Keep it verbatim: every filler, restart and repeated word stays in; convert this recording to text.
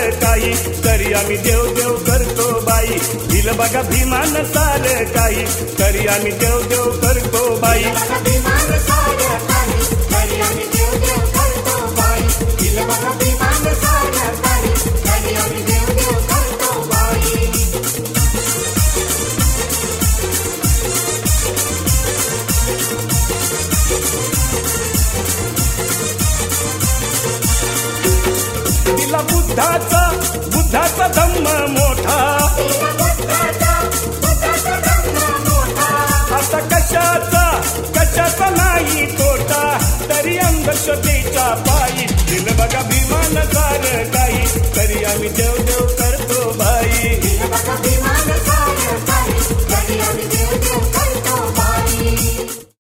काही, तरी आम्ही देव देव करतो बाई. दिल बघा भीमान सार काही, तरी आम्ही देव देव करतो बाई. तिला बुद्धाचा बुद्धाचा धम्म मोठा, आता कशाचा कशाचा नाही तोटा, तरी अंधश्रद्धेच्या पायी. दिल बघा भीमान सार काही, तरी आम्ही देव देव करतो बाई.